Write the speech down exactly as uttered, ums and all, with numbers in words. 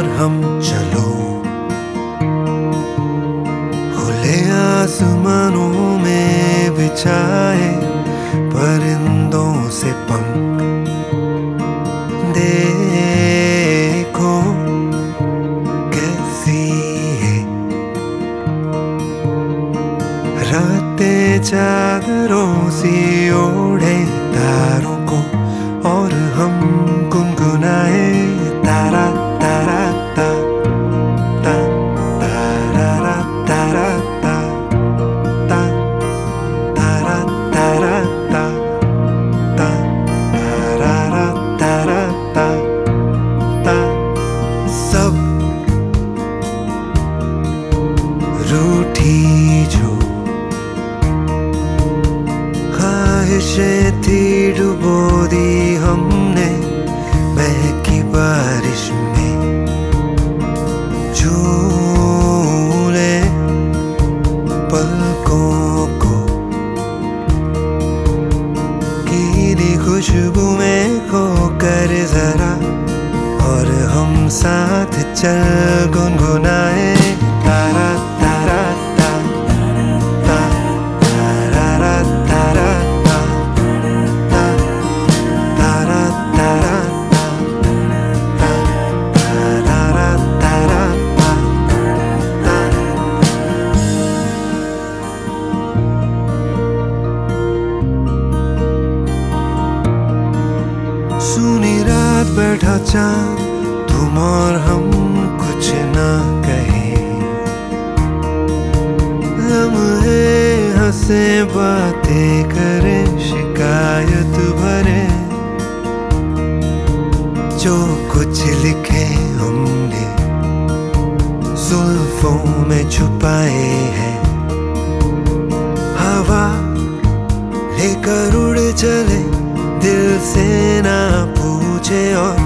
और हम चलो खुले आसमानों में बिछाए परिंदों से पंख। देखो कैसी है रातें चादरों सी ओढ़े तारों को और हम गुनगुनाए तारा तारा ता ता तारा तारा ता ता तारा तारा ता ता तारा तारा ता ता। सब रूठी जो ख्वाहिशें थी डुबो दी हमने बहकी बारिश में। झूले पलकों को कीली खुशबू में खोकर जरा और हम साथ चल गुनगुनाए तारा तारा ता ता तारा तारा ता ता तारा तारा ता ता तारा तारा ता ता। सुनी रात बैठा चाँद तुम और हम कुछ ना कहे। लम्हे हंसे बातें करें शिकायत भरे जो कुछ लिखे हमने जुल्फों में छुपाए हैं। हवा लेकर उड़ चले दिल से ना पूछे और